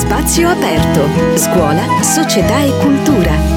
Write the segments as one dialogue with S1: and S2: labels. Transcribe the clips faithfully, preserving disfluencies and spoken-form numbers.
S1: Spazio aperto. Scuola, società e cultura.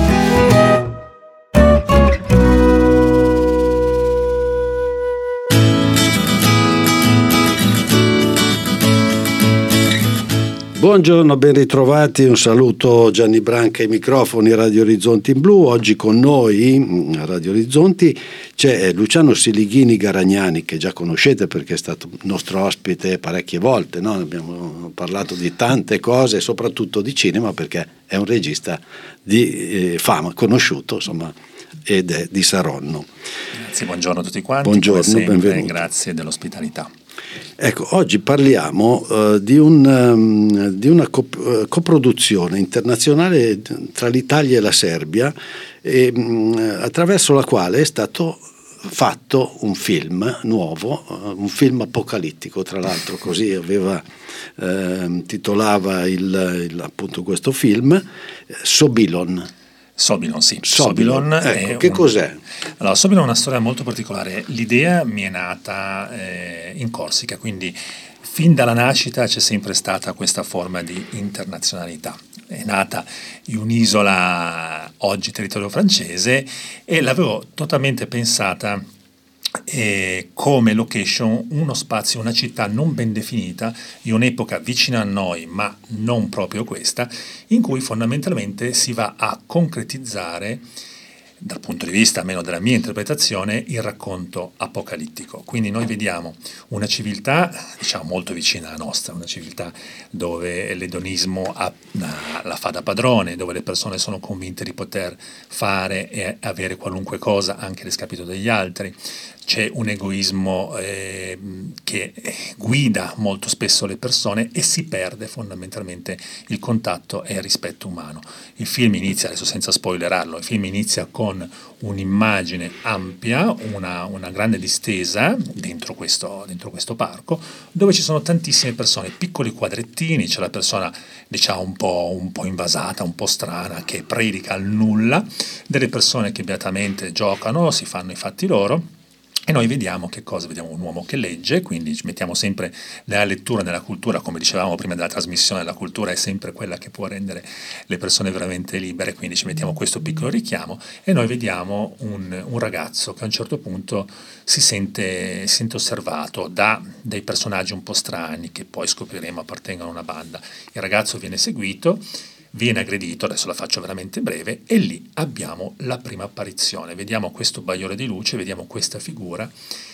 S2: Buongiorno, ben ritrovati, un saluto Gianni Branca ai microfoni Radio Orizzonti in Blu. Oggi con noi a Radio Orizzonti c'è Luciano Silighini Garagnani, che già conoscete perché è stato nostro ospite parecchie volte, no? Abbiamo parlato di tante cose, soprattutto di cinema, perché è un regista di eh, fama, conosciuto, insomma, ed è di Saronno.
S3: Grazie, buongiorno a tutti quanti.
S2: Buongiorno,
S3: sempre,
S2: benvenuti.
S3: Grazie dell'ospitalità.
S2: Ecco, oggi parliamo uh, di, un, um, di una cop- uh, coproduzione internazionale tra l'Italia e la Serbia, e, um, attraverso la quale è stato fatto un film nuovo, uh, un film apocalittico, tra l'altro, così aveva uh, titolava il, il, appunto questo film, Sobilon.
S3: Sobilon, sì.
S2: Sobilon,
S3: Sobilon
S2: ecco,
S3: è
S2: che
S3: un...
S2: cos'è?
S3: Allora, Sobilon è una storia molto particolare. L'idea mi è nata eh, in Corsica, quindi fin dalla nascita c'è sempre stata questa forma di internazionalità. È nata in un'isola, oggi territorio francese, e l'avevo totalmente pensata E come location uno spazio, una città non ben definita, in un'epoca vicina a noi, ma non proprio questa, in cui fondamentalmente si va a concretizzare, dal punto di vista almeno della mia interpretazione, il racconto apocalittico. Quindi noi vediamo una civiltà, diciamo, molto vicina alla nostra, una civiltà dove l'edonismo ha, la fa da padrone, dove le persone sono convinte di poter fare e avere qualunque cosa anche a discapito degli altri. C'è un egoismo eh, che guida molto spesso le persone e si perde fondamentalmente il contatto e il rispetto umano. Il film inizia, adesso senza spoilerarlo, il film inizia con un'immagine ampia, una, una grande distesa dentro questo, dentro questo parco, dove ci sono tantissime persone, piccoli quadrettini, c'è la persona diciamo un po', un po' invasata, un po' strana, che predica al nulla, delle persone che beatamente giocano, si fanno i fatti loro. E noi vediamo che cosa? Vediamo un uomo che legge, quindi ci mettiamo sempre nella lettura, nella cultura, come dicevamo prima della trasmissione, la cultura è sempre quella che può rendere le persone veramente libere, quindi ci mettiamo questo piccolo richiamo e noi vediamo un, un ragazzo che a un certo punto si sente, si sente osservato da dei personaggi un po' strani che poi scopriremo appartengono a una banda. Il ragazzo viene seguito, viene aggredito, adesso la faccio veramente breve, e lì abbiamo la prima apparizione, vediamo questo bagliore di luce, vediamo questa figura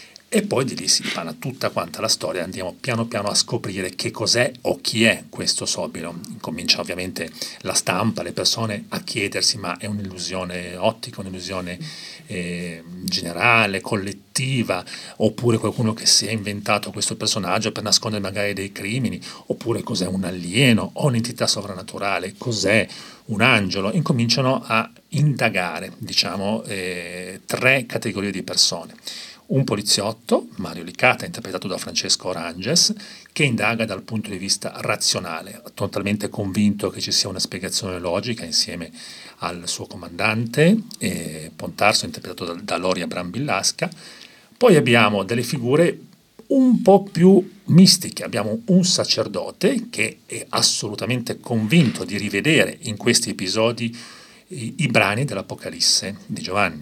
S3: e poi di lì si dipana tutta quanta la storia, andiamo piano piano a scoprire che cos'è o chi è questo Sobilon. Comincia ovviamente la stampa, le persone a chiedersi ma è un'illusione ottica, un'illusione eh, generale, collettiva, oppure qualcuno che si è inventato questo personaggio per nascondere magari dei crimini, oppure cos'è un alieno o un'entità sovrannaturale, cos'è un angelo. Incominciano a indagare, diciamo, eh, tre categorie di persone. Un poliziotto, Mario Licata, interpretato da Francesco Oranges, che indaga dal punto di vista razionale, totalmente convinto che ci sia una spiegazione logica insieme al suo comandante, eh, Pontarso, interpretato da, da Loria Brambillasca. Poi abbiamo delle figure un po' più mistiche, abbiamo un sacerdote che è assolutamente convinto di rivedere in questi episodi i, i brani dell'Apocalisse di Giovanni,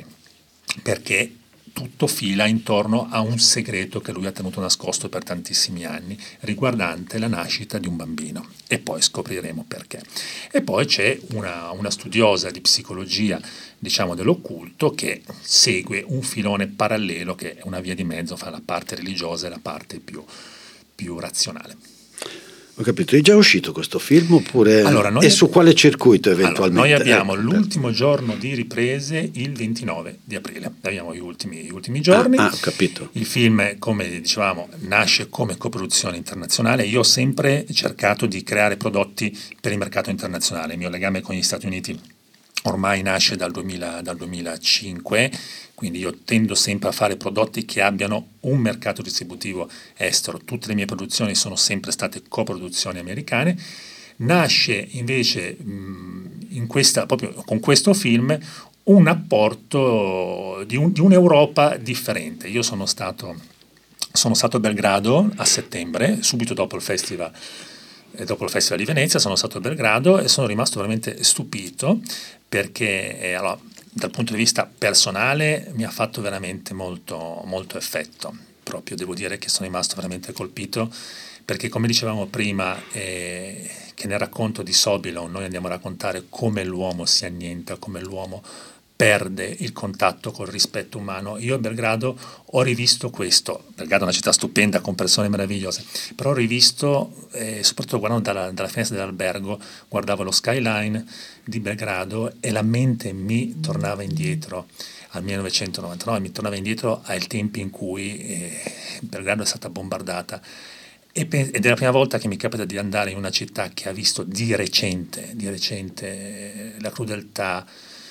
S3: perché tutto fila intorno a un segreto che lui ha tenuto nascosto per tantissimi anni, riguardante la nascita di un bambino, e poi scopriremo perché. E poi c'è una, una studiosa di psicologia, diciamo dell'occulto, che segue un filone parallelo, che è una via di mezzo fra la parte religiosa e la parte più, più razionale.
S2: Ho capito, è già uscito questo film oppure
S3: allora, noi,
S2: e su quale circuito eventualmente?
S3: Allora, noi abbiamo
S2: eh,
S3: l'ultimo giorno di riprese il ventinove di aprile, abbiamo gli ultimi, gli ultimi giorni.
S2: Ah, ah, ho capito.
S3: Il film, come dicevamo, nasce come coproduzione internazionale. Io ho sempre cercato di creare prodotti per il mercato internazionale. Il mio legame con gli Stati Uniti ormai nasce dal, duemila, dal duemilacinque, quindi io tendo sempre a fare prodotti che abbiano un mercato distributivo estero. Tutte le mie produzioni sono sempre state coproduzioni americane. Nasce invece mh, in questa, proprio con questo film un apporto di, un, di un'Europa differente. Io sono stato, sono stato a Belgrado a settembre, subito dopo il festival e dopo il Festival di Venezia sono stato a Belgrado e sono rimasto veramente stupito perché eh, allora, dal punto di vista personale mi ha fatto veramente molto, molto effetto. Proprio devo dire che sono rimasto veramente colpito perché, come dicevamo prima, eh, che nel racconto di Sobilon noi andiamo a raccontare come l'uomo si annienta, come l'uomo perde il contatto col rispetto umano. Io a Belgrado ho rivisto questo. Belgrado è una città stupenda con persone meravigliose, però ho rivisto, eh, soprattutto guardando dalla, dalla finestra dell'albergo, guardavo lo skyline di Belgrado e la mente mi tornava indietro al millenovecentonovantanove, mi tornava indietro ai tempi in cui eh, Belgrado è stata bombardata. Ed è la prima volta che mi capita di andare in una città che ha visto di recente, di recente la crudeltà,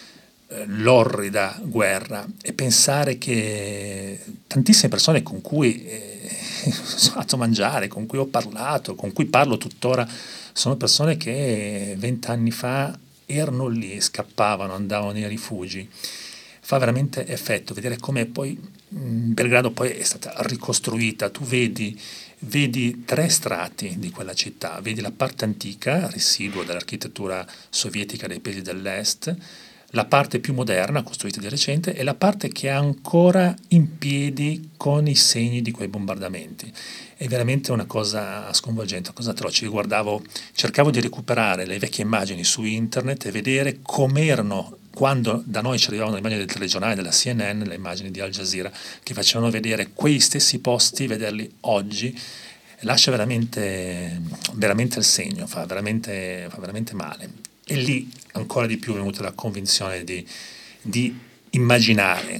S3: l'orrida guerra, e pensare che tantissime persone con cui eh, sono andato a mangiare, con cui ho parlato, con cui parlo tuttora, sono persone che vent'anni fa erano lì, scappavano, andavano nei rifugi. Fa veramente effetto vedere come poi Belgrado poi è stata ricostruita. Tu vedi Vedi tre strati di quella città, vedi la parte antica, residuo dell'architettura sovietica dei paesi dell'est, la parte più moderna, costruita di recente, e la parte che è ancora in piedi con i segni di quei bombardamenti. È veramente una cosa sconvolgente, una cosa atroce. Io guardavo, cercavo di recuperare le vecchie immagini su internet e vedere com'erano quando da noi ci arrivavano le immagini del telegiornale, della C N N, le immagini di Al Jazeera, che facevano vedere quei stessi posti, vederli oggi, lascia veramente, veramente il segno, fa veramente, fa veramente male. E lì ancora di più è venuta la convinzione di, di immaginare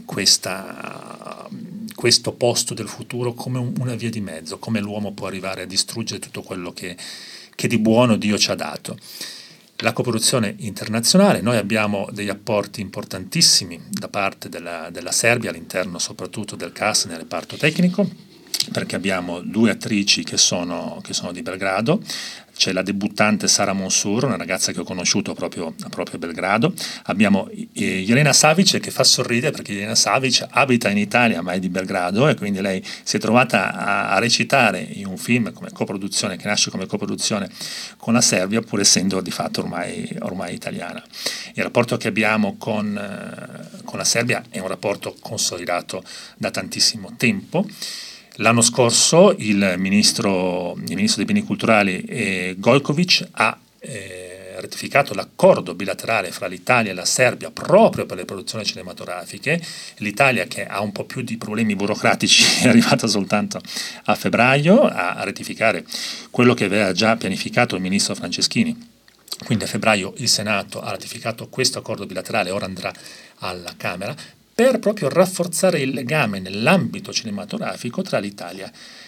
S3: questa, questo posto del futuro come un, una via di mezzo, come l'uomo può arrivare a distruggere tutto quello che, che di buono Dio ci ha dato. La coproduzione internazionale, noi abbiamo degli apporti importantissimi da parte della, della Serbia, all'interno soprattutto del cast nel reparto tecnico, perché abbiamo due attrici che sono, che sono di Belgrado. C'è la debuttante Sara Monsur, una ragazza che ho conosciuto proprio, proprio a Belgrado. Abbiamo eh, Jelena Savic, che fa sorridere perché Jelena Savic abita in Italia ma è di Belgrado, e quindi lei si è trovata a, a recitare in un film come coproduzione, che nasce come coproduzione con la Serbia, pur essendo di fatto ormai, ormai italiana. Il rapporto che abbiamo con, eh, con la Serbia è un rapporto consolidato da tantissimo tempo. L'anno scorso il ministro, il ministro dei beni culturali eh, Gojkovic ha eh, ratificato l'accordo bilaterale fra l'Italia e la Serbia proprio per le produzioni cinematografiche. L'Italia, che ha un po' più di problemi burocratici, è arrivata soltanto a febbraio a, a ratificare quello che aveva già pianificato il ministro Franceschini. Quindi a febbraio il Senato ha ratificato questo accordo bilaterale, ora andrà alla Camera, per proprio rafforzare il legame nell'ambito cinematografico tra l'Italia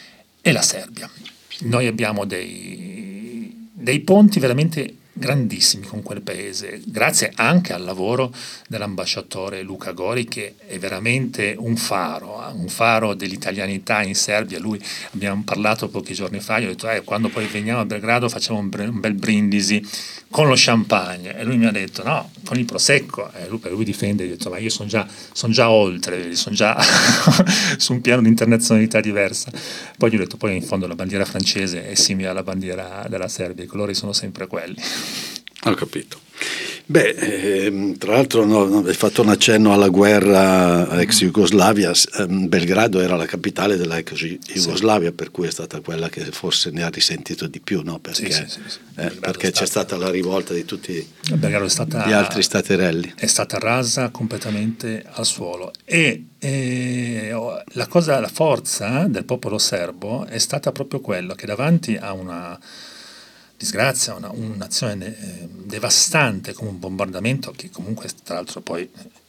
S3: e la Serbia. Noi abbiamo dei, dei ponti veramente grandissimi con quel paese, grazie anche al lavoro dell'ambasciatore Luca Gori, che è veramente un faro, un faro dell'italianità in Serbia. Lui, abbiamo parlato pochi giorni fa, io ho detto eh, quando poi veniamo a Belgrado facciamo un, un bel brindisi con lo champagne, e lui mi ha detto no, con il prosecco, e lui, lui difende, io ho detto ma io sono già, son già oltre, sono già su un piano di internazionalità diversa. Poi gli ho detto poi in fondo la bandiera francese è simile alla bandiera della Serbia, i colori sono sempre quelli.
S2: Ho capito. Beh, ehm, tra l'altro no, hai fatto un accenno alla guerra ex Jugoslavia. ehm, Belgrado era la capitale della ex Jugoslavia, sì. Per cui è stata quella che forse ne ha risentito di più, no? Perché, sì, sì, sì, sì. Eh, perché c'è stata, stata la rivolta di tutti è stata, gli altri staterelli.
S3: È stata rasa completamente al suolo, e, e la cosa, la forza del popolo serbo è stata proprio quella che davanti a una disgrazia, una, un'azione eh, devastante come un bombardamento, che comunque tra l'altro poi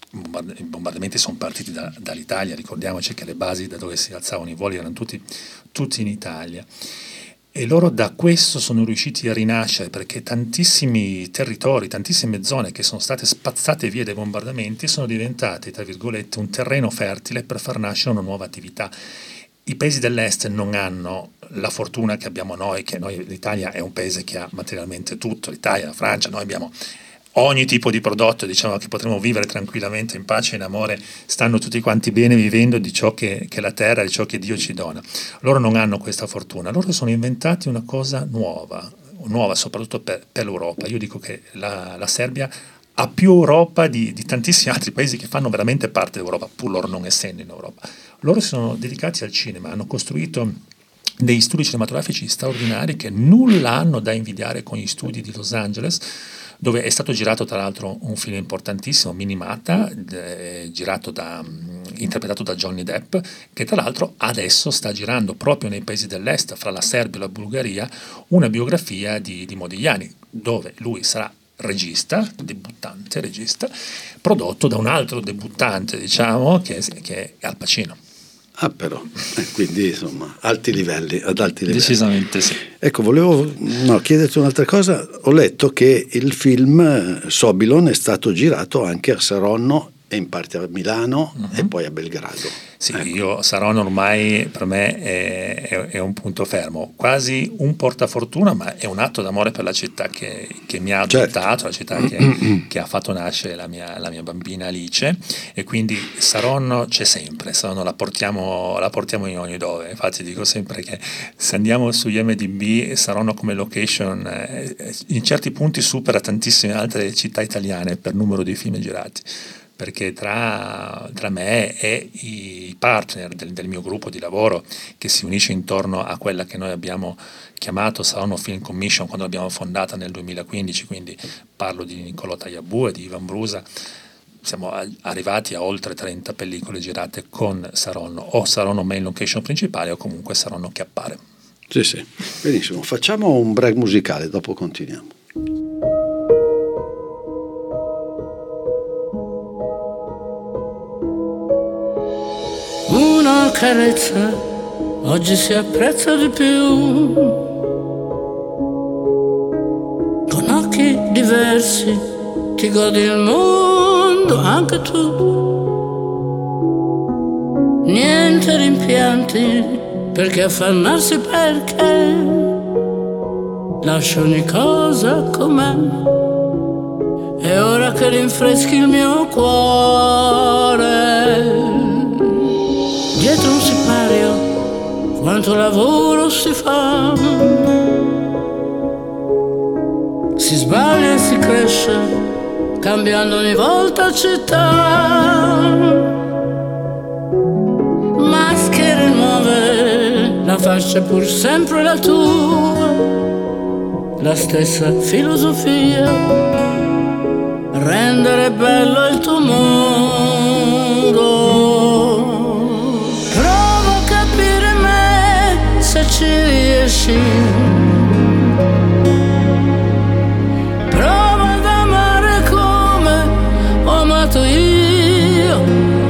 S3: i bombardamenti sono partiti da, dall'Italia, ricordiamoci che le basi da dove si alzavano i voli erano tutti, tutti in Italia, e loro da questo sono riusciti a rinascere, perché tantissimi territori, tantissime zone che sono state spazzate via dai bombardamenti sono diventate, tra virgolette, un terreno fertile per far nascere una nuova attività. I paesi dell'est non hanno la fortuna che abbiamo noi, che noi, l'Italia è un paese che ha materialmente tutto, l'Italia, la Francia, noi abbiamo ogni tipo di prodotto, diciamo che potremo vivere tranquillamente in pace e in amore, stanno tutti quanti bene vivendo di ciò che, che la terra, di ciò che Dio ci dona. Loro non hanno questa fortuna, loro sono inventati una cosa nuova, nuova soprattutto per, per l'Europa. Io dico che la, la Serbia ha più Europa di, di tantissimi altri paesi che fanno veramente parte dell'Europa, pur loro non essendo in Europa. Loro si sono dedicati al cinema, hanno costruito degli studi cinematografici straordinari che nulla hanno da invidiare con gli studi di Los Angeles, dove è stato girato tra l'altro un film importantissimo, Minimata, eh, girato da, interpretato da Johnny Depp, che tra l'altro adesso sta girando proprio nei paesi dell'est, fra la Serbia e la Bulgaria, una biografia di, di Modigliani, dove lui sarà regista, debuttante regista, prodotto da un altro debuttante, diciamo, che, che è Al Pacino.
S2: Ah, però, eh, quindi insomma, alti livelli, ad alti livelli.
S3: Decisamente sì.
S2: Ecco, volevo no, chiederti un'altra cosa. Ho letto che il film Sobilon è stato girato anche a Saronno e in parte a Milano uh-huh. e poi a Belgrado.
S3: Sì,
S2: ecco.
S3: Io Saronno ormai per me è, è, è un punto fermo, quasi un portafortuna, ma è un atto d'amore per la città che, che mi ha adottato, certo. La città che, che ha fatto nascere la mia, la mia bambina Alice, e quindi Saronno c'è sempre, Saronno la portiamo, la portiamo in ogni dove. Infatti dico sempre che se andiamo su I M D B, Saronno come location eh, in certi punti supera tantissime altre città italiane per numero di film girati, perché tra, tra me e i partner del, del mio gruppo di lavoro, che si unisce intorno a quella che noi abbiamo chiamato Saronno Film Commission quando l'abbiamo fondata nel duemilaquindici, quindi parlo di Niccolò Tagliabue, di Ivan Brusa, siamo arrivati a oltre trenta pellicole girate con Saronno, o Saronno main location principale o comunque Saronno che appare.
S2: Sì, sì, benissimo. Facciamo un break musicale, dopo continuiamo.
S4: Una carezza oggi si apprezza di più, con occhi diversi ti godi il mondo anche tu. Niente rimpianti, perché affannarsi, perché lascio ogni cosa com'è. E ora che rinfreschi il mio cuore, dietro un sipario, quanto lavoro si fa. Si sbaglia e si cresce, cambiando ogni volta città. Maschere nuove, la faccia è pur sempre la tua. La stessa filosofia, rendere bello il tuo mondo. Ci riesci, prova ad amare come ho amato io,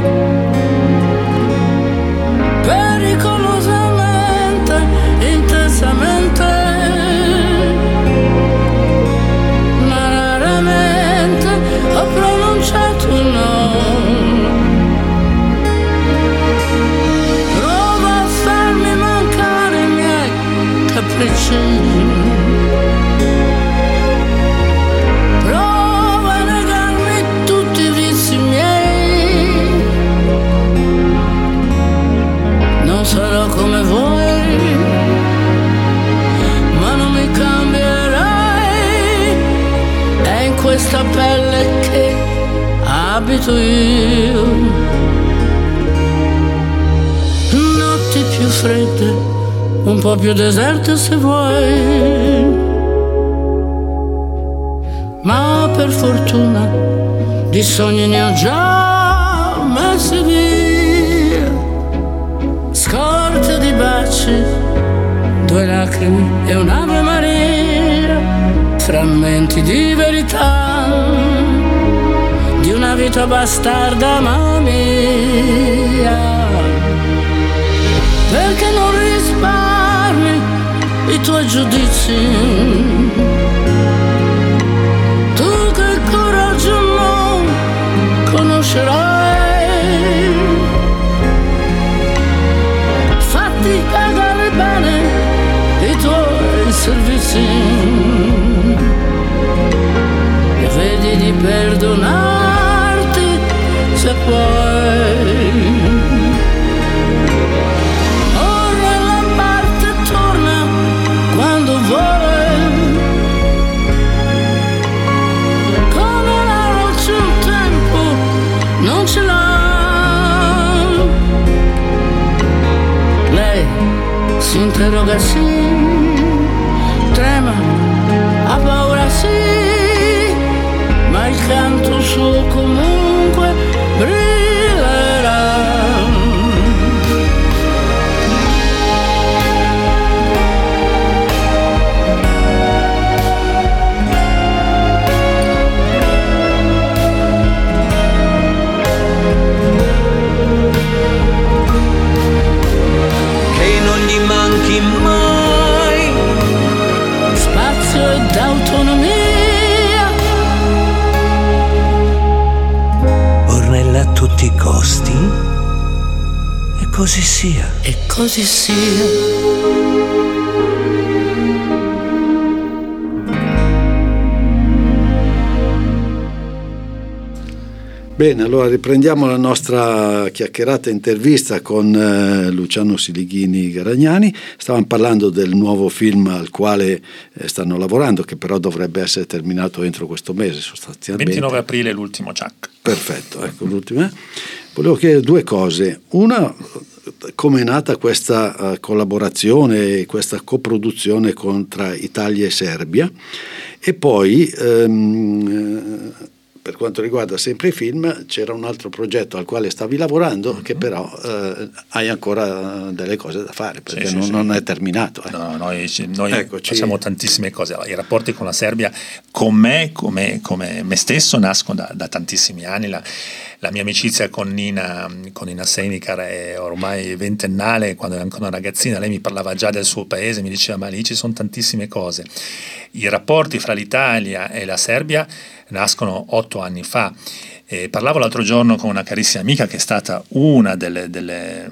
S4: pericolosamente, intensamente, ma raramente ho pronunciato un no. Prova a negarmi tutti i vizi miei, non sarò come vuoi, ma non mi cambierai. È in questa pelle che abito io. Notti più fredde, un po' più deserte se vuoi, ma per fortuna di sogni ne ho già messi via. Scorte di baci, due lacrime e un'Ave Maria, frammenti di verità di una vita bastarda ma mia. Perché non risparmi i tuoi giudizi, tu che coraggio non conoscerai. Fatti pagare bene i tuoi servizi e vedi di perdonarti se puoi. Vuoi, droga sì, trema, ha paura sì, ma il canto suo comunque brillerà.
S5: Che non gli manchi mai
S4: Spazio ed autonomia,
S5: Ornella a tutti i costi, e così sia.
S4: e così sia.
S2: Bene, allora riprendiamo la nostra chiacchierata intervista con eh, Luciano Silighini Garagnani. Stavamo parlando del nuovo film al quale eh, stanno lavorando, che però dovrebbe essere terminato entro questo mese sostanzialmente.
S3: ventinove aprile l'ultimo Chuck.
S2: Perfetto, ecco l'ultima. Volevo chiedere due cose. Una, come è nata questa uh, collaborazione, questa coproduzione con, tra Italia e Serbia, e poi um, per quanto riguarda sempre i film, c'era un altro progetto al quale stavi lavorando, mm-hmm. che però eh, hai ancora delle cose da fare, perché
S3: sì,
S2: non,
S3: sì,
S2: non
S3: sì.
S2: è terminato. Eh.
S3: No, noi, noi
S2: Eccoci.
S3: facciamo tantissime cose. I rapporti con la Serbia, con me, come, come me stesso, nascono da, da tantissimi anni. La, la mia amicizia con Nina, con Nina Senikar è ormai ventennale. Quando era ancora una ragazzina, lei mi parlava già del suo paese, mi diceva ma lì ci sono tantissime cose. I rapporti fra l'Italia e la Serbia nascono otto anni fa. Eh, parlavo l'altro giorno con una carissima amica che è stata una delle, delle,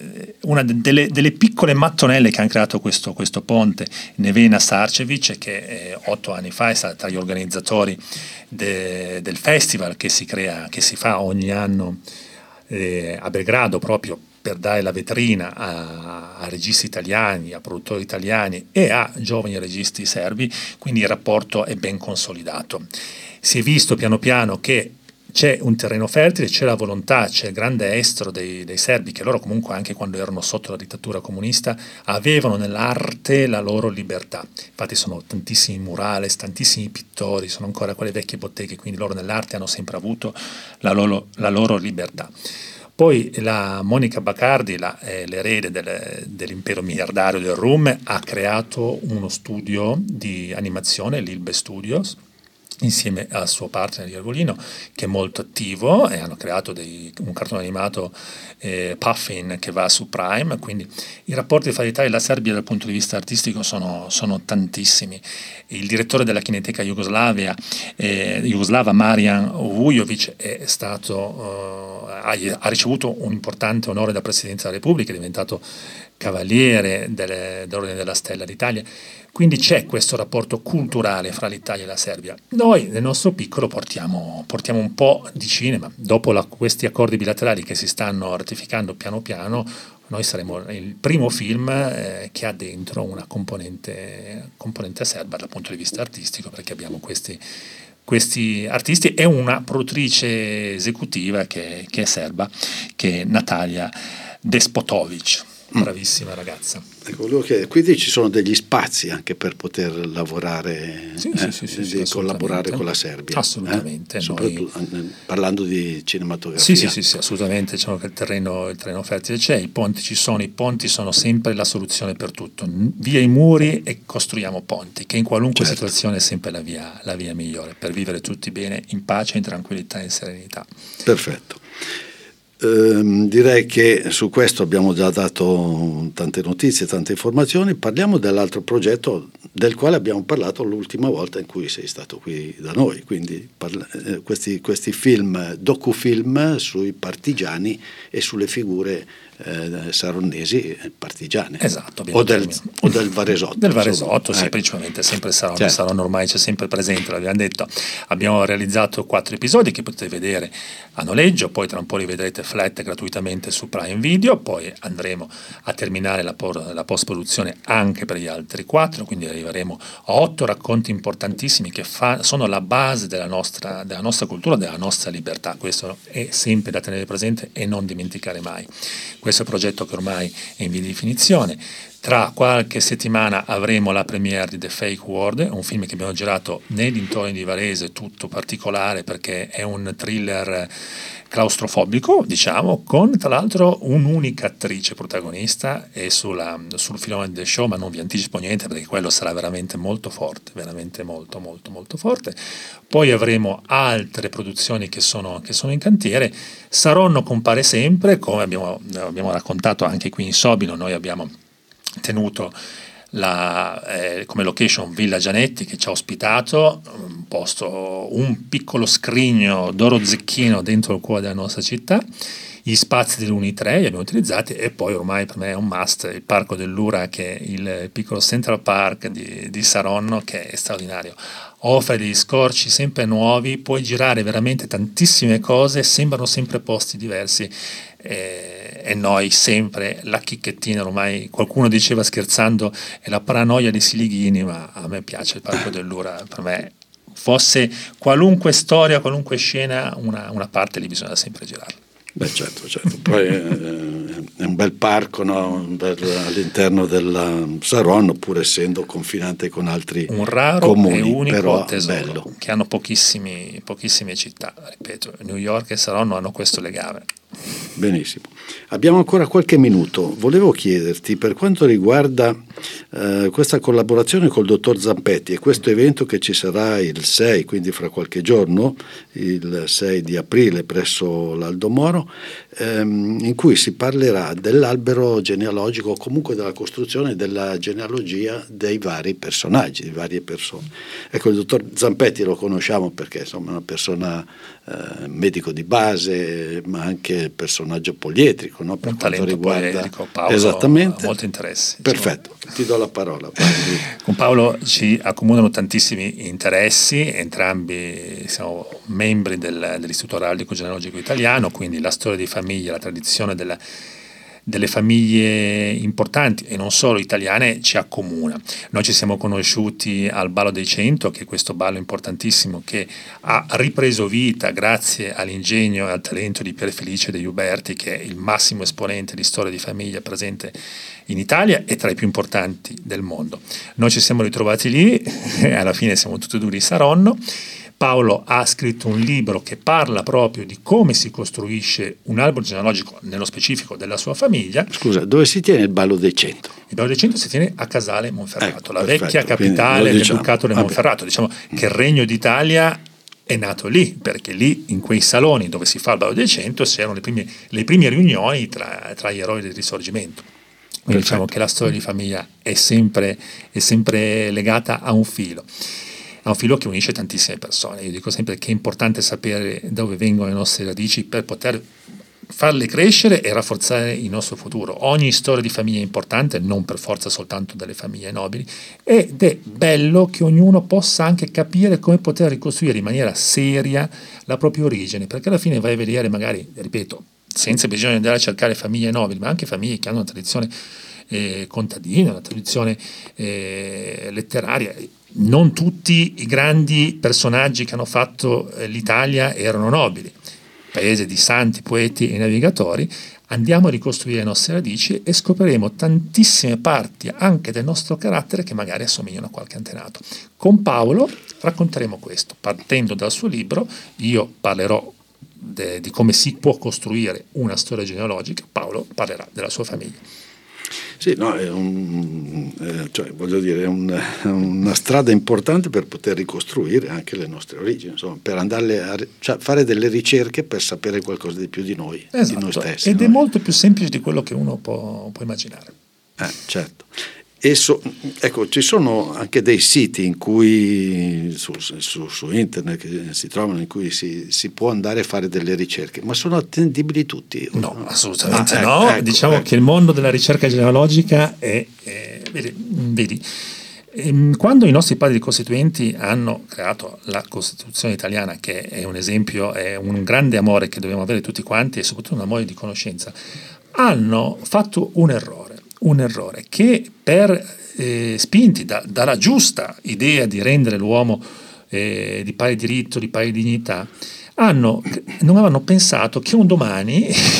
S3: una delle, delle piccole mattonelle che hanno creato questo, questo ponte, Nevena Sarcevic, che eh, otto anni fa è stata tra gli organizzatori de, del festival che si crea, che si fa ogni anno eh, a Belgrado, proprio per dare la vetrina a, a registi italiani, a produttori italiani e a giovani registi serbi, quindi il rapporto è ben consolidato. Si è visto piano piano che c'è un terreno fertile, c'è la volontà, c'è il grande estro dei, dei serbi, che loro comunque anche quando erano sotto la dittatura comunista avevano nell'arte la loro libertà. Infatti sono tantissimi murales, tantissimi pittori, sono ancora quelle vecchie botteghe, quindi loro nell'arte hanno sempre avuto la loro, la loro libertà. Poi la Monica Baccardi, la, eh, l'erede del, dell'impero miliardario del Rum, ha creato uno studio di animazione, l'Ilbe Studios, insieme al suo partner Iervolino, che è molto attivo, e hanno creato dei, un cartone animato eh, Puffin che va su Prime. Quindi i rapporti fra l'Italia e la Serbia dal punto di vista artistico sono, sono tantissimi. Il direttore della Cineteca Jugoslavia, eh, Jugoslava, Marijan Vujovic, è stato, uh, ha, ha ricevuto un importante onore da Presidenza della Repubblica, è diventato cavaliere delle, dell'Ordine della Stella d'Italia. Quindi c'è questo rapporto culturale fra l'Italia e la Serbia. Noi nel nostro piccolo portiamo, portiamo un po' di cinema. Dopo la, questi accordi bilaterali che si stanno ratificando piano piano, noi saremo il primo film eh, che ha dentro una componente, componente serba dal punto di vista artistico, perché abbiamo questi, questi artisti e una produttrice esecutiva che, che è serba, che è Natalia Despotovic. Bravissima ragazza.
S2: Ecco, volevo chiedere, quindi ci sono degli spazi anche per poter lavorare,
S3: sì,
S2: eh,
S3: sì, sì,
S2: di
S3: sì,
S2: collaborare con la Serbia.
S3: Assolutamente.
S2: Eh? Soprattutto
S3: noi...
S2: parlando di cinematografia.
S3: Sì, sì, sì, sì, assolutamente. Diciamo che il terreno, il terreno fertile c'è, i ponti ci sono, i ponti sono sempre la soluzione per tutto. Via i muri e costruiamo ponti, che in qualunque certo. situazione è sempre la via, la via migliore per vivere tutti bene, in pace, in tranquillità e in serenità.
S2: Perfetto. Eh, direi che su questo abbiamo già dato tante notizie, tante informazioni. Parliamo dell'altro progetto del quale abbiamo parlato l'ultima volta in cui sei stato qui da noi, quindi parla, eh, questi, questi film, docufilm sui partigiani e sulle figure eh, saronnesi partigiane.
S3: Esatto,
S2: o del, o del Varesotto.
S3: Del Varesotto, sì,
S2: eh.
S3: principalmente sempre Saronno,
S2: certo.
S3: Saronno ormai c'è sempre presente, l'abbiamo detto. Abbiamo realizzato quattro episodi che potete vedere a noleggio, poi tra un po' li vedrete flat gratuitamente su Prime Video, poi andremo a terminare la, por- la post-produzione anche per gli altri quattro, quindi arriveremo a otto racconti importantissimi che fa- sono la base della nostra, della nostra cultura, della nostra libertà. Questo è sempre da tenere presente e non dimenticare mai. Questo è un progetto che ormai è in via di definizione. Tra qualche settimana avremo la premiere di The Fake World, un film che abbiamo girato nei dintorni di Varese, tutto particolare perché è un thriller claustrofobico, diciamo, con tra l'altro un'unica attrice protagonista e sulla, sul filone del show, ma non vi anticipo niente perché quello sarà veramente molto forte, veramente molto molto molto forte. Poi avremo altre produzioni che sono, che sono in cantiere. Saronno compare sempre, come abbiamo, abbiamo raccontato anche qui in Sobino. Noi abbiamo tenuto la, eh, come location Villa Gianetti, che ci ha ospitato, un posto, un piccolo scrigno d'oro zecchino dentro il cuore della nostra città. Gli spazi dell'Unitre li abbiamo utilizzati, e poi ormai per me è un must il Parco dell'Ura, che è il piccolo Central Park di, di Saronno, che è straordinario. Offre degli scorci sempre nuovi, puoi girare veramente tantissime cose, sembrano sempre posti diversi, eh, e noi sempre la chicchettina, ormai qualcuno diceva scherzando è la paranoia dei Silighini, ma a me piace il Parco dell'Ura. Per me, fosse qualunque storia, qualunque scena, una, una parte lì bisogna sempre girarla.
S2: Beh, certo, certo. Poi è, è un bel parco, no? Un bel, all'interno della Saronno, pur essendo confinante con altri
S3: un raro
S2: comuni,
S3: e unico
S2: però
S3: tesoro,
S2: bello.
S3: Che hanno pochissimi, pochissime città. Ripeto, New York e Saronno hanno questo legame.
S2: Benissimo. Abbiamo ancora qualche minuto. Volevo chiederti, per quanto riguarda eh, questa collaborazione col dottor Zampetti e questo evento che ci sarà il sei, quindi fra qualche giorno, il sei di aprile presso l'Aldo Moro, ehm, in cui si parlerà dell'albero genealogico, o comunque della costruzione della genealogia dei vari personaggi, di varie persone. Ecco, il dottor Zampetti lo conosciamo perché insomma è una persona eh, medico di base, ma anche personaggio poliedrico, no? Per
S3: un
S2: quanto
S3: talento
S2: riguarda
S3: poliedrico. Paolo
S2: esattamente,
S3: ha molti interessi.
S2: Perfetto, diciamo. Ti do la parola. Parli.
S3: Con Paolo ci accomunano tantissimi interessi, entrambi siamo membri del, dell'Istituto Araldico Genealogico Italiano, quindi la storia di famiglia, la tradizione della delle famiglie importanti e non solo italiane ci accomuna. Noi ci siamo conosciuti al Ballo dei Cento, che è questo ballo importantissimo che ha ripreso vita grazie all'ingegno e al talento di Pier Felice De Uberti, che è il massimo esponente di storia di famiglia presente in Italia e tra i più importanti del mondo. Noi ci siamo ritrovati lì e alla fine siamo tutti e due di Saronno. Paolo ha scritto un libro che parla proprio di come si costruisce un albero genealogico, nello specifico della sua famiglia.
S2: Scusa, dove si tiene il Ballo dei Cento?
S3: Il Ballo dei Cento si tiene a Casale Monferrato, ecco, la perfetto, vecchia capitale del diciamo. Ducato del Monferrato. Diciamo che il Regno d'Italia è nato lì, perché lì in quei saloni dove si fa il Ballo dei Cento c'erano le prime, le prime riunioni tra, tra gli eroi del Risorgimento. Quindi perfetto. Diciamo che la storia di famiglia è sempre, è sempre legata a un filo. Ha un filo che unisce tantissime persone. Io dico sempre che è importante sapere dove vengono le nostre radici per poter farle crescere e rafforzare il nostro futuro. Ogni storia di famiglia è importante, non per forza soltanto delle famiglie nobili, ed è bello che ognuno possa anche capire come poter ricostruire in maniera seria la propria origine, perché alla fine vai a vedere magari, ripeto, senza bisogno di andare a cercare famiglie nobili, ma anche famiglie che hanno una tradizione eh, contadina, una tradizione eh, letteraria. Non tutti i grandi personaggi che hanno fatto eh, l'Italia erano nobili, paese di santi, poeti e navigatori. Andiamo a ricostruire le nostre radici e scopriremo tantissime parti anche del nostro carattere che magari assomigliano a qualche antenato. Con Paolo racconteremo questo, partendo dal suo libro. Io parlerò de, di come si può costruire una storia genealogica, Paolo parlerà della sua famiglia.
S2: Sì, no, è un, eh, cioè, voglio dire, è un, una strada importante per poter ricostruire anche le nostre origini, insomma, per andarle a cioè, fare delle ricerche per sapere qualcosa di più di noi,
S3: esatto,
S2: di noi stessi.
S3: Ed
S2: noi.
S3: È molto più semplice di quello che uno può, può immaginare.
S2: Eh, certo. E so, ecco, ci sono anche dei siti in cui su, su, su internet che si trovano, in cui si, si può andare a fare delle ricerche, ma sono attendibili tutti?
S3: No, assolutamente
S2: ah,
S3: no.
S2: Ecco,
S3: diciamo ecco. che il mondo della ricerca genealogica è, è vedi, vedi quando i nostri padri costituenti hanno creato la Costituzione italiana, che è un esempio, è un grande amore che dobbiamo avere tutti quanti e soprattutto un amore di conoscenza, hanno fatto un errore. un errore che per eh, spinti da, dalla giusta idea di rendere l'uomo eh, di pari diritto, di pari dignità, hanno, non avevano pensato che un domani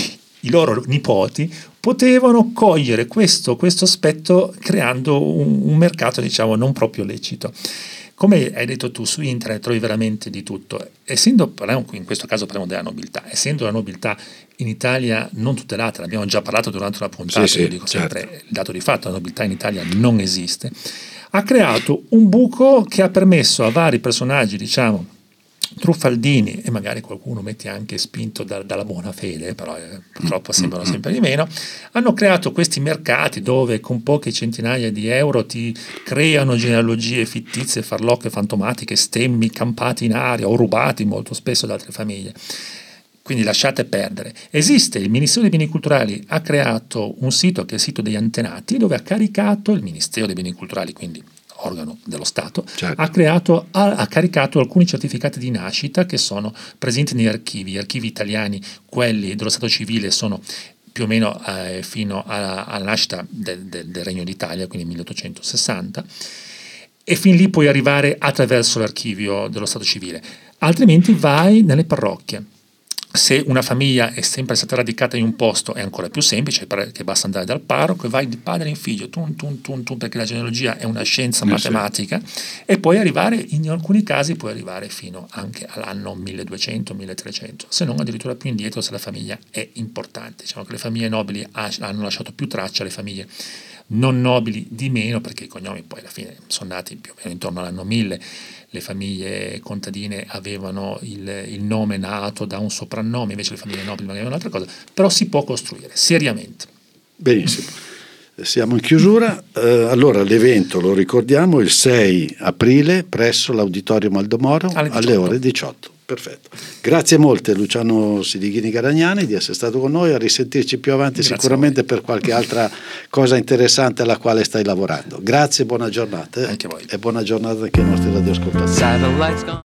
S3: i loro nipoti potevano cogliere questo, questo aspetto creando un, un mercato, diciamo, non proprio lecito. Come hai detto tu, su internet trovi veramente di tutto. Essendo, in questo caso parliamo della nobiltà, essendo la nobiltà in Italia non tutelata, l'abbiamo già parlato durante una puntata,
S2: sì,
S3: io
S2: sì,
S3: dico
S2: certo.
S3: sempre, il dato di fatto, la nobiltà in Italia non esiste, ha creato un buco che ha permesso a vari personaggi, diciamo, truffaldini, e magari qualcuno mette anche spinto da, dalla buona fede, però eh, purtroppo sembrano sempre di meno, hanno creato questi mercati dove con poche centinaia di euro ti creano genealogie fittizie, farlocche fantomatiche, stemmi campati in aria o rubati molto spesso da altre famiglie. Quindi lasciate perdere. Esiste, il Ministero dei Beni Culturali ha creato un sito che è il sito degli antenati, dove ha caricato il Ministero dei Beni Culturali, quindi organo dello Stato,
S2: certo.
S3: ha, creato, ha, ha caricato alcuni certificati di nascita che sono presenti negli archivi, gli archivi italiani, quelli dello Stato civile sono più o meno eh, fino alla, alla nascita del, del, del Regno d'Italia, quindi milleottocentosessanta, e fin lì puoi arrivare attraverso l'archivio dello Stato civile, altrimenti vai nelle parrocchie. Se una famiglia è sempre stata radicata in un posto è ancora più semplice, che basta andare dal parroco e vai di padre in figlio, tun, tun, tun, tun, perché la genealogia è una scienza eh matematica, sì. E puoi arrivare, in alcuni casi puoi arrivare fino anche all'anno milleduecento milletrecento, se non addirittura più indietro se la famiglia è importante. Diciamo che le famiglie nobili hanno lasciato più traccia, le famiglie non nobili di meno, perché i cognomi poi alla fine sono nati più o meno intorno all'anno mille. Le famiglie contadine avevano il, il nome nato da un soprannome, invece le famiglie nobili magari avevano un'altra cosa, però si può costruire seriamente.
S2: Benissimo, siamo in chiusura. Eh, allora l'evento, lo ricordiamo, il sei aprile presso l'Auditorium Aldomoro alle, alle ore diciotto. Perfetto. Grazie molte Luciano Silighini Garagnani di essere stato con noi, a risentirci più avanti. Grazie, sicuramente per qualche altra cosa interessante alla quale stai lavorando. Grazie, buona giornata.
S3: Anche voi.
S2: E buona giornata anche ai nostri radioascoltatori.